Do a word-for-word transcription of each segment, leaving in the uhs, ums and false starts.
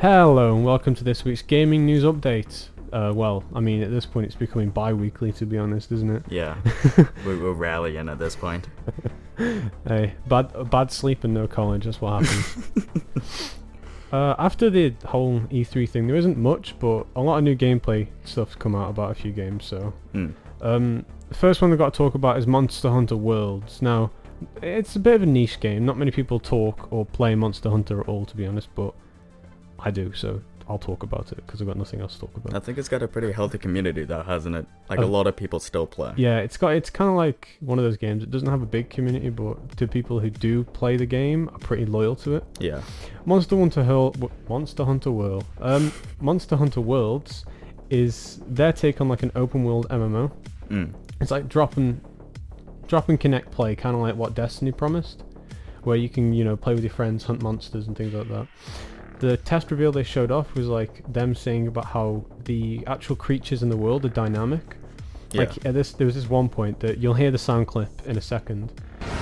Hello and welcome to this week's gaming news update. Uh, well, I mean, at this point it's becoming bi-weekly, to be honest, isn't it? Yeah, we, we're rallying at this point. Hey, bad bad sleep and no college, that's what happens. uh, after the whole E three thing, there isn't much, but a lot of new gameplay stuff's come out about a few games, so... Mm. Um, the first one we've got to talk about is Monster Hunter Worlds. Now, it's a bit of a niche game. Not many people talk or play Monster Hunter at all, to be honest, but I do, so I'll talk about it because I've got nothing else to talk about. I think it's got a pretty healthy community though, hasn't it? Like Uh, a lot of people still play. Yeah, it's got it's kind of like one of those games. It doesn't have a big community, but to people who do play the game are pretty loyal to it. Yeah. Monster Hunter Hurl, w- Monster Hunter World. Um, Monster Hunter Worlds is their take on like an open world M M O. Mm. It's like drop and drop and connect play, kind of like what Destiny promised, where you can you know play with your friends, hunt monsters and things like that. The test reveal they showed off was like them saying about how the actual creatures in the world are dynamic. Yeah. Like at this, there was this one point that you'll hear the sound clip in a second.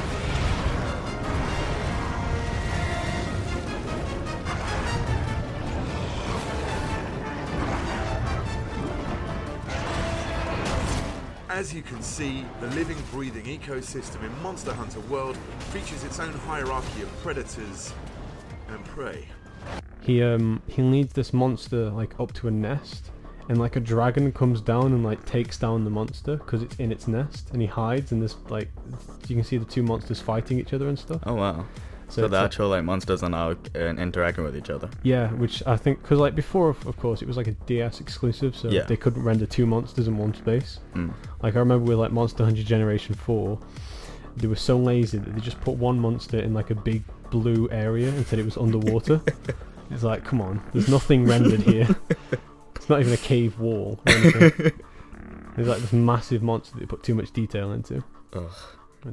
As you can see, the living, breathing ecosystem in Monster Hunter World features its own hierarchy of predators and prey. He um he leads this monster like up to a nest, and like a dragon comes down and like takes down the monster because it's in its nest, and he hides, and this like you can see the two monsters fighting each other and stuff. Oh wow. So, So it's the like- actual like monsters are now uh, interacting with each other. Yeah, which I think because like before, of, of course, it was like a D S exclusive, so Yeah. they couldn't render two monsters in one space. Mm. Like I remember with like Monster Hunter Generation four, they were so lazy that they just put one monster in like a big blue area and said it was underwater. It's like, come on, there's nothing rendered here. It's not even a cave wall or anything. There's like this massive monster that they put too much detail into. Ugh. And-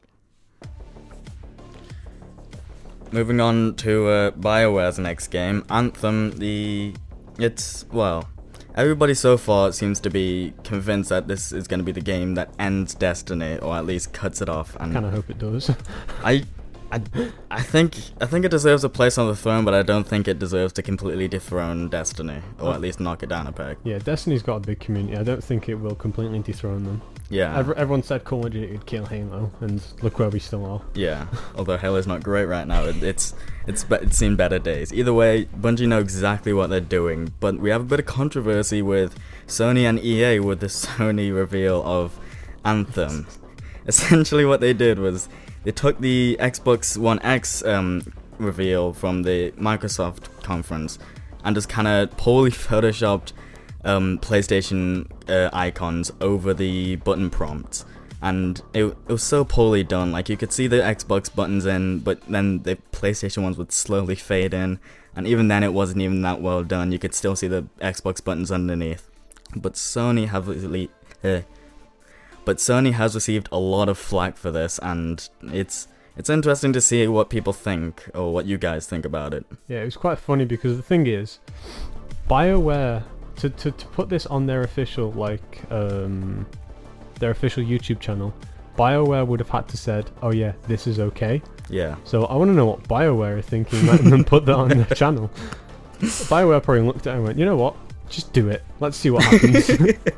Moving on to uh, BioWare's next game, Anthem. The it's well, everybody so far seems to be convinced that this is going to be the game that ends Destiny, or at least cuts it off. And Kind of hope it does. I, I, I think I think it deserves a place on the throne, but I don't think it deserves to completely dethrone Destiny, or Oh. at least knock it down a peg. Yeah, Destiny's got a big community. I don't think it will completely dethrone them. Yeah, Ever- everyone said Call of Duty would kill Halo, and look where we still are. yeah. Although Halo's not great right now, it, it's it's be- it's seen better days. Either way, Bungie know exactly what they're doing, but we have a bit of controversy with Sony and E A with the Sony reveal of Anthem. Essentially, what they did was they took the Xbox One X um, reveal from the Microsoft conference and just kind of poorly photoshopped um, PlayStation uh, icons over the button prompts, and it, it was so poorly done. Like you could see the Xbox buttons in, but then the PlayStation ones would slowly fade in, and even then it wasn't even that well done. You could still see the Xbox buttons underneath. But Sony have really, uh, but Sony has received a lot of flack for this, and it's it's interesting to see what people think or what you guys think about it. Yeah, it was quite funny because the thing is, BioWare to to, to put this on their official like um their official YouTube channel, BioWare would have had to said, "Oh yeah, this is okay." Yeah. So I want to know what BioWare are thinking letting them put that on their channel. BioWare probably looked at it and went, "You know what? Just do it. Let's see what happens."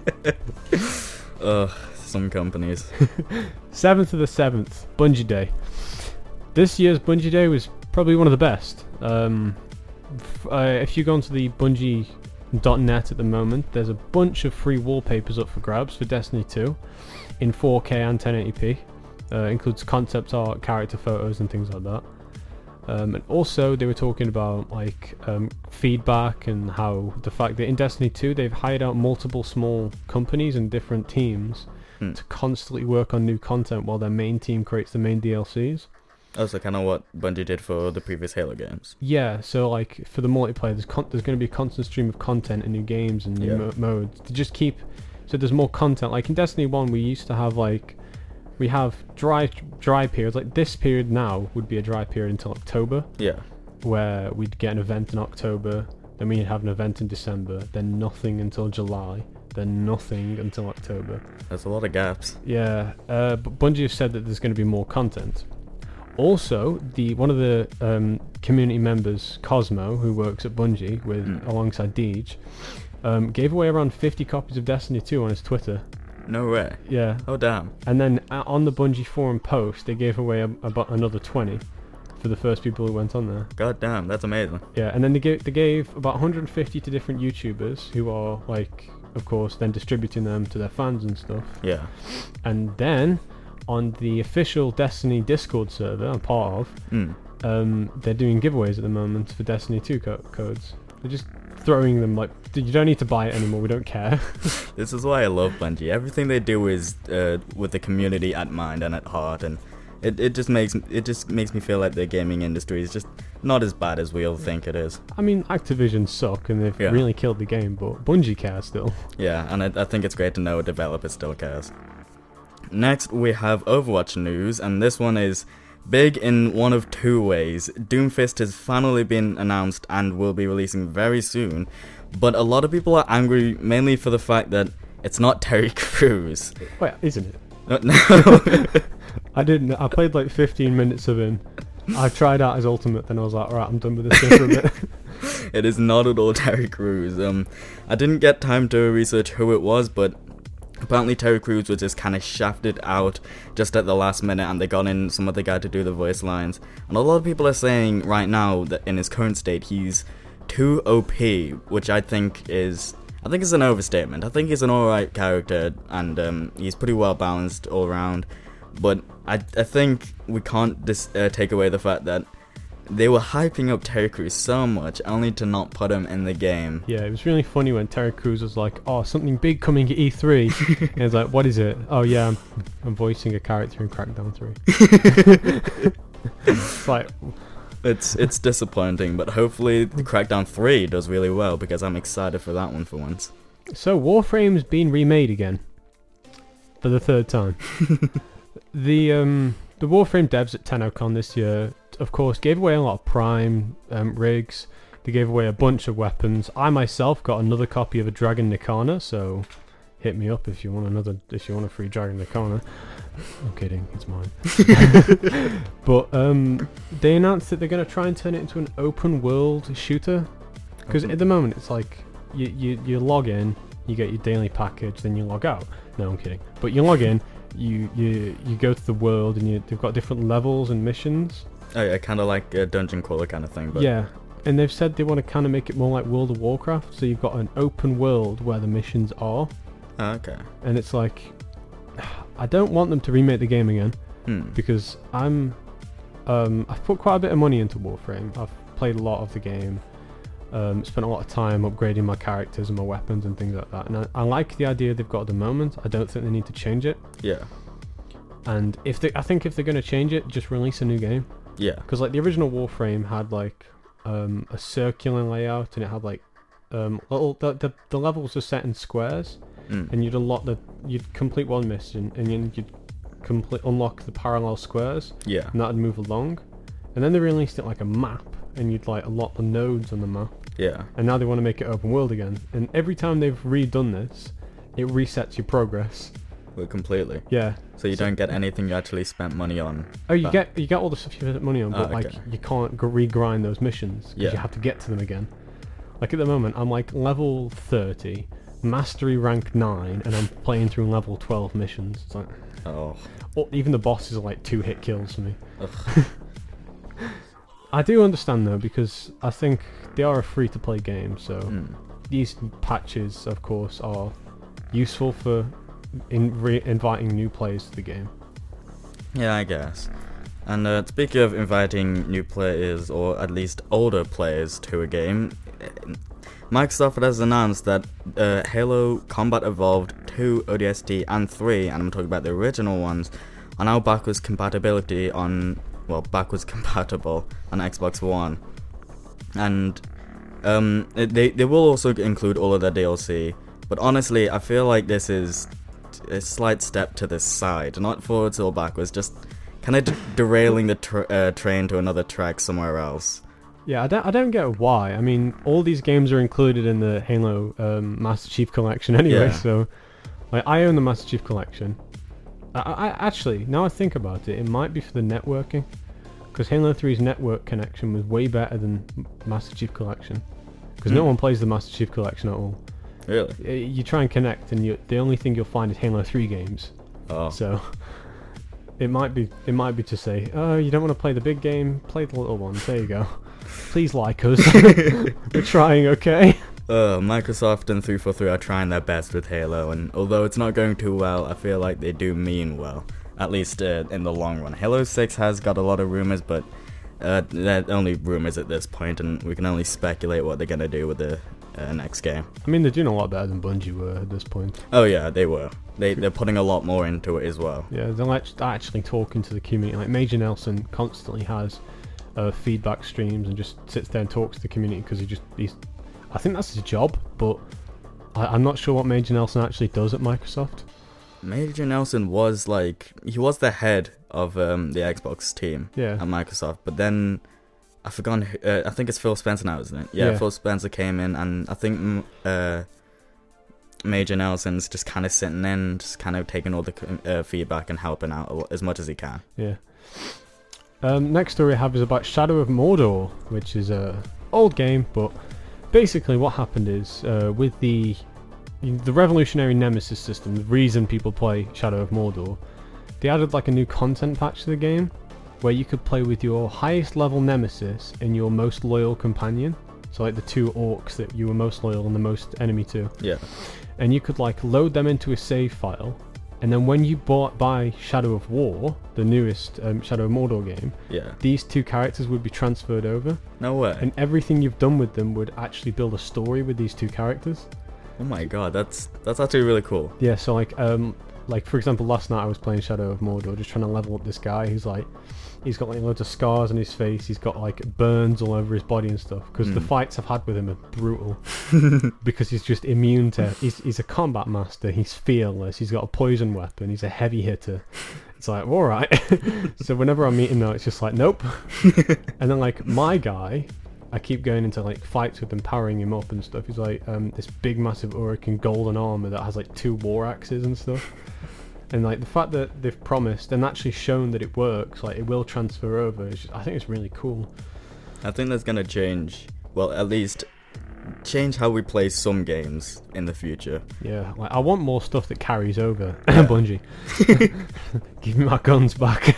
Ugh, some companies. seventh of the seventh, Bungie Day. This year's Bungie Day was probably one of the best. Um, f- uh, if you go onto the Bungie dot net at the moment, there's a bunch of free wallpapers up for grabs for Destiny two in four K and ten eighty p. Uh, includes concept art, character photos, and things like that. Um, and also, they were talking about like um, feedback and how the fact that in Destiny two they've hired out multiple small companies and different teams Hmm. to constantly work on new content while their main team creates the main D L Cs. Also, kind of what Bungie did for the previous Halo games. Yeah, so like for the multiplayer, there's con- there's going to be a constant stream of content and new games and new Yeah. mo- modes to just keep. So there's more content. Like in Destiny one, we used to have like we have dry dry periods. Like this period now would be a dry period until October, Yeah. where we'd get an event in October, then we'd have an event in December, then nothing until July, then nothing until October. There's a lot of gaps. Yeah, uh, but Bungie have said that there's going to be more content. Also, the one of the um, community members, Cosmo, who works at Bungie with Mm. alongside Deej, um, gave away around fifty copies of Destiny two on his Twitter. No way. Yeah, Oh damn. and then uh, on the Bungie forum post, they gave away a, about another twenty for the first people who went on there. God damn, that's amazing. Yeah, and then they gave they gave about one hundred fifty to different YouTubers who are like, of course, then distributing them to their fans and stuff. Yeah. And then on the official Destiny Discord server I'm part of, Mm. um, they're doing giveaways at the moment for Destiny two co- codes. They're just throwing them like, "Dude, you don't need to buy it anymore. We don't care." This is why I love Bungie. Everything they do is uh, with the community at mind and at heart, and it, it just makes it just makes me feel like the gaming industry is just not as bad as we all think it is. I mean, Activision suck and they've Yeah. really killed the game, but Bungie cares still. Yeah, and I, I think it's great to know a developer still cares. Next, we have Overwatch news, and this one is big in one of two ways. Doomfist has finally been announced and will be releasing very soon, but a lot of people are angry mainly for the fact that it's not Terry Crews. Wait, isn't it? No, no. I didn't. I played like fifteen minutes of him. I tried out his ultimate, then I was like, alright, I'm done with this thing for a bit. It is not at all Terry Crews. Um, I didn't get time to research who it was, but apparently Terry Crews was just kind of shafted out just at the last minute, and they got in some other guy to do the voice lines. And a lot of people are saying right now that in his current state he's too O P, which I think is I think is an overstatement. I think he's an alright character, and um, he's pretty well balanced all around. But I I think we can't dis- uh, take away the fact that they were hyping up Terry Crews so much only to not put him in the game. Yeah, it was really funny when Terry Crews was like, "Oh, something big coming at E three." And I was like, "What is it?" "Oh yeah, I'm, I'm voicing a character in Crackdown three." It's like, It's it's disappointing, but hopefully the Crackdown three does really well, because I'm excited for that one for once. so Warframe's been remade again for the third time. the um the Warframe devs at TennoCon this year, of course, gave away a lot of Prime um, rigs. They gave away a bunch of weapons. I myself got another copy of a Dragon Nikana, so hit me up if you want another. If you want a free Dragon Nikana. I'm kidding, it's mine. But um, they announced that they're going to try and turn it into an open world shooter. Because Open- at the moment it's like you, you you log in, you get your daily package, then you log out. No, I'm kidding. But you log in, you you you go to the world, and you, they've got different levels and missions. Oh yeah, kind of like a dungeon crawler kind of thing, but Yeah, and they've said they want to kind of make it more like World of Warcraft. So you've got an open world where the missions are, oh, okay. and it's like, I don't want them to remake the game again, Hmm. because I'm um, I've put quite a bit of money into Warframe. I've played a lot of the game, um, spent a lot of time upgrading my characters and my weapons and things like that, and I, I like the idea they've got at the moment. I don't think they need to change it, Yeah. and if they I think if they're going to change it, just release a new game. Yeah. Because like the original Warframe had like um, a circular layout, and it had like um, little the, the the levels were set in squares, Mm. and you'd unlock the you'd complete one mission, and then you'd complete unlock the parallel squares, Yeah. and that'd move along. And then they released it like a map, and you'd like unlock the nodes on the map. Yeah. And now they want to make it open world again. And every time they've redone this, it resets your progress. Well, completely. Yeah. So you So- don't get anything you actually spent money on. Oh, you But- get you get all the stuff you spent money on, but Ah, like okay. you can't g- re-grind those missions because Yeah. you have to get to them again. Like at the moment, I'm like level thirty, mastery rank nine, and I'm playing through level twelve missions. It's like, Oh. oh, even the bosses are like two hit kills for me. Ugh. I do understand though, because I think they are a free-to-play game, so Mm. these patches, of course, are useful for in re- inviting new players to the game. Yeah, I guess. And uh, speaking of inviting new players, or at least older players, to a game, uh, Microsoft has announced that uh, Halo Combat Evolved two, O D S T, and three, and I'm talking about the original ones, are now backwards compatibility on, well, backwards compatible on Xbox One. And um, it- they, they will also include all of their D L C, but honestly, I feel like this is a slight step to the side, not forwards or backwards, just kind of d- derailing the tr- uh, train to another track somewhere else. Yeah, I don't, I don't get why. I mean, all these games are included in the Halo um, Master Chief Collection anyway, Yeah. so like, I own the Master Chief Collection. I, I actually, now I think about it, it might be for the networking, because Halo three's network connection was way better than Master Chief Collection, because no Hmm. one plays the Master Chief Collection at all. Really? Y- You try and connect, and you, the only thing you'll find is Halo three games. Oh. So it might be it might be to say, oh, you don't want to play the big game, play the little one. There you go. Please like us. We're trying, okay? Uh, Microsoft and three forty-three are trying their best with Halo, and although it's not going too well, I feel like they do mean well, at least uh, in the long run. Halo six has got a lot of rumors, but uh, they're only rumors at this point, and we can only speculate what they're going to do with the uh, next game. I mean, they're doing a lot better than Bungie were at this point. Oh yeah, they were. They, they're putting a lot more into it as well. Yeah, they're act- actually talking to the community. Like Major Nelson constantly has uh, feedback streams and just sits there and talks to the community because he just he's. I think that's his job, but I, I'm not sure what Major Nelson actually does at Microsoft. Major Nelson was like, he was the head of um, the Xbox team Yeah. at Microsoft, but then I forgot, who- uh, I think it's Phil Spencer now, isn't it? Yeah, Yeah. Phil Spencer came in, and I think mm, uh, Major Nelson's just kind of sitting in, just kind of taking all the co- uh, feedback and helping out a lo- as much as he can. Yeah. Um, next story I have is about Shadow of Mordor, which is a old game, but basically what happened is uh, with the the revolutionary Nemesis system, the reason people play Shadow of Mordor, they added like a new content patch to the game where you could play with your highest level Nemesis and your most loyal companion. So like the two orcs that you were most loyal and the most enemy to. Yeah. And you could like load them into a save file, and then when you bought buy Shadow of War, the newest um, Shadow of Mordor game, Yeah. these two characters would be transferred over, No way. and everything you've done with them would actually build a story with these two characters. Oh my god, that's that's actually really cool. Yeah, so like um like for example, last night I was playing Shadow of Mordor, just trying to level up this guy who's like, he's got like loads of scars on his face, he's got like burns all over his body and stuff, because the Mm. fights I've had with him are brutal. Because he's just immune to, he's, he's a combat master, he's fearless, he's got a poison weapon, he's a heavy hitter. It's like, alright. So whenever I meet him now, it's just like, nope. And then like my guy, I keep going into like fights with him, powering him up and stuff. He's like um, this big massive Urican golden armor that has like two war axes and stuff. And like the fact that they've promised and actually shown that it works, like it will transfer over, is just, I think it's really cool. I think that's gonna change, well, at least change how we play some games in the future. Yeah, like I want more stuff that carries over. Yeah. Bungie, give me my guns back.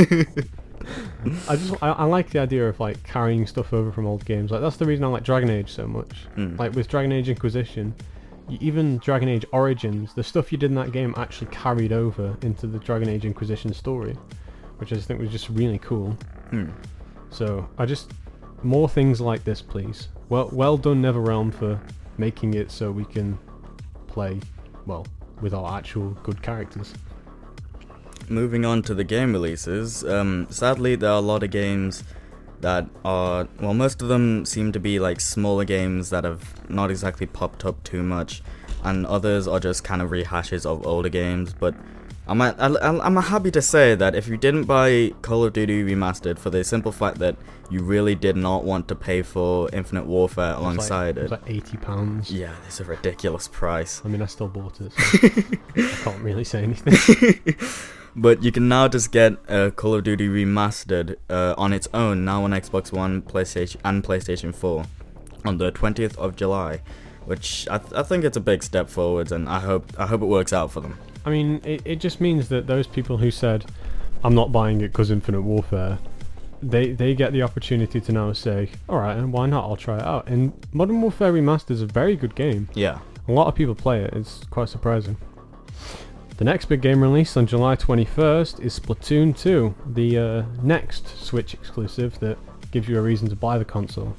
I just I, I like the idea of like carrying stuff over from old games. Like that's the reason I like Dragon Age so much. Mm. Like with Dragon Age Inquisition, y- even Dragon Age Origins, the stuff you did in that game actually carried over into the Dragon Age Inquisition story, which I just think was just really cool. Hmm. So I just more things like this, please. Well, well done, NetherRealm, for making it so we can play well with our actual good characters. Moving on to the game releases, um, sadly there are a lot of games that are, well, most of them seem to be like smaller games that have not exactly popped up too much, and others are just kind of rehashes of older games. But I'm a, I, I'm happy to say that if you didn't buy Call of Duty Remastered for the simple fact that you really did not want to pay for Infinite Warfare It was alongside like, it was it, like eighty pounds. yeah, it's a ridiculous price. I mean, I still bought it, so I can't really say anything. But you can now just get uh, Call of Duty Remastered uh, on its own now on Xbox One, PlayStation, and PlayStation four on the twentieth of July, which I, th- I think it's a big step forwards, and I hope I hope it works out for them. I mean, it, it just means that those people who said, I'm not buying it because Infinite Warfare, they, they get the opportunity to now say, alright, and why not? I'll try it out. And Modern Warfare Remastered is a very good game. Yeah. A lot of people play it. It's quite surprising. The next big game released on July twenty-first is Splatoon two, the uh, next Switch exclusive that gives you a reason to buy the console.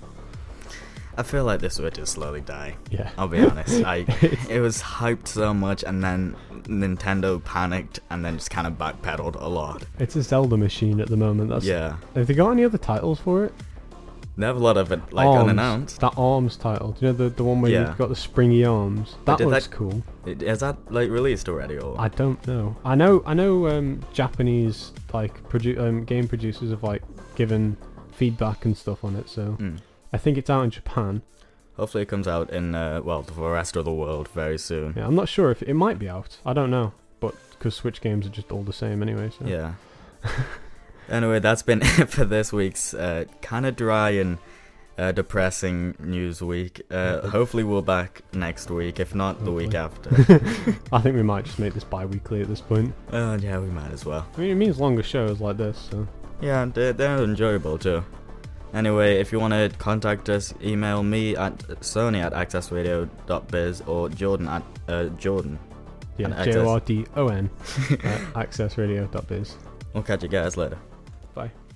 I feel like this Switch is slowly dying. Yeah. I'll be honest. I it was hyped so much, and then Nintendo panicked, and then just kind of backpedaled a lot. It's a Zelda machine at the moment. That's, Yeah. Have they got any other titles for it? They have a lot of it like Arms. unannounced. That Arms title. Do you know the, the one where Yeah. you've got the springy arms? That did looks that- cool. It- Is that like released already, or? I don't know. I know. I know. Um, Japanese like produ- um, game producers have like given feedback and stuff on it. So Hmm. I think it's out in Japan. Hopefully it comes out in uh, well for the rest of the world very soon. Yeah, I'm not sure if it might be out. I don't know, but because Switch games are just all the same anyway. So. Yeah. Anyway, that's been it for this week's uh, kind of dry and uh, depressing news week. Uh, hopefully we're back next week, if not the week after. I think we might just make this bi-weekly at this point. Uh, yeah, we might as well. I mean, it means longer shows like this, so... Yeah, they're, they're enjoyable too. Anyway, if you want to contact us, email me at sony at access radio dot biz or Jordan at uh, Jordan. Yeah, J O R D O N at access radio dot biz. We'll catch you guys later. Bye.